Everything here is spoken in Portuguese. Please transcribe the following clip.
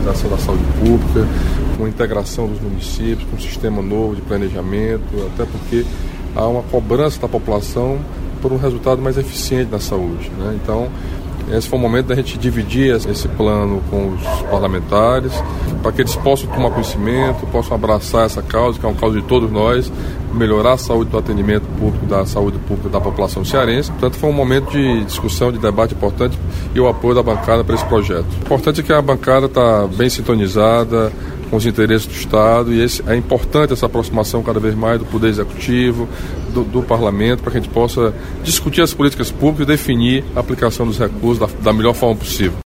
modernização da saúde pública, com a integração dos municípios, com um sistema novo de planejamento, até porque há uma cobrança da população por um resultado mais eficiente na saúde, né? Então, esse foi o momento da gente dividir esse plano com os parlamentares, para que eles possam tomar conhecimento, possam abraçar essa causa, que é uma causa de todos nós, melhorar a saúde do atendimento público, da saúde pública da população cearense. Portanto, foi um momento de discussão, de debate importante e o apoio da bancada para esse projeto. O importante é que a bancada está bem sintonizada com os interesses do Estado, e é importante essa aproximação cada vez mais do Poder Executivo, do Parlamento, para que a gente possa discutir as políticas públicas e definir a aplicação dos recursos da melhor forma possível.